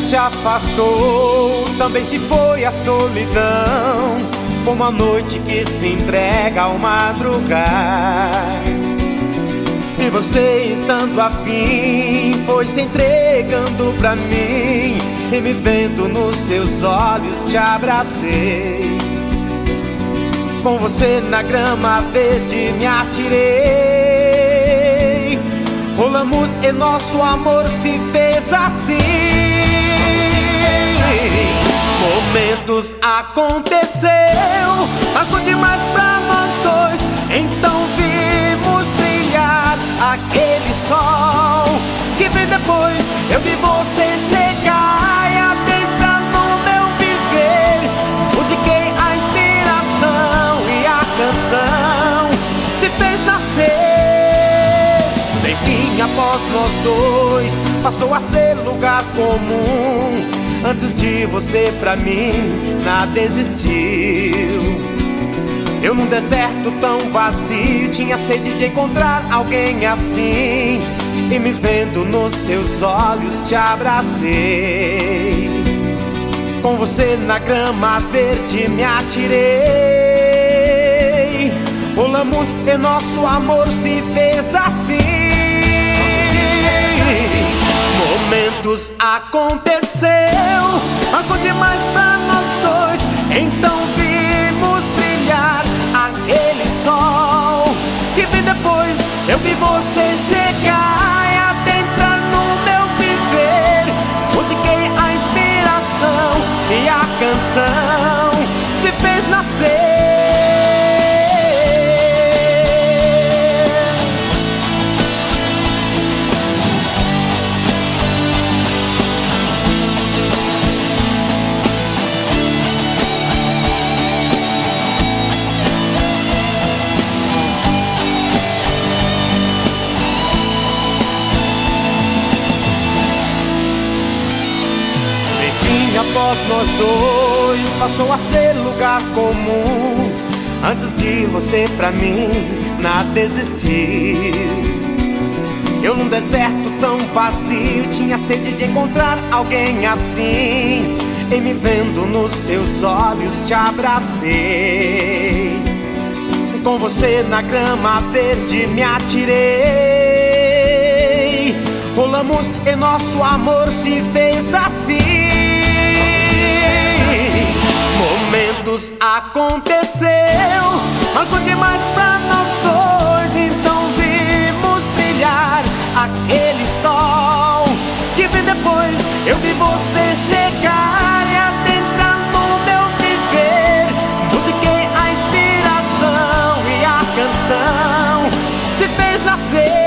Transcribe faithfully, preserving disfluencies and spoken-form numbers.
se afastou, também se foi a solidão, como a noite que se entrega ao madrugar. E você, estando afim, foi se entregando pra mim, e me vendo nos seus olhos te abracei. Com você na grama verde me atirei, rolamos e nosso amor se fez assim. Momentos aconteceu, passou demais pra nós dois, então vimos brilhar aquele sol que vem depois. Eu vi você chegar e adentrar no meu viver, musiquei a inspiração e a canção se fez nascer. Bem-vindo após nós dois, passou a ser lugar comum. Antes de você pra mim nada existiu. Eu num deserto tão vazio tinha sede de encontrar alguém assim, e me vendo nos seus olhos te abracei. Com você na grama verde me atirei, rolamos e nosso amor se fez assim. Momentos aconteceu, passou demais pra nós dois, então vimos brilhar aquele sol que vem depois. Eu vi você chegar e adentrar no meu viver, musiquei a inspiração e a canção se fez nascer. Após nós dois, passou a ser lugar comum. Antes de você pra mim nada existiu. Eu num deserto tão vazio tinha sede de encontrar alguém assim, e me vendo nos seus olhos te abracei. Com você na grama verde me atirei, rolamos e nosso amor se fez assim. Momentos aconteceu, passou demais pra nós dois, então vimos brilhar aquele sol que vem depois. Eu vi você chegar e adentrar no meu viver, musiquei a inspiração e a canção se fez nascer.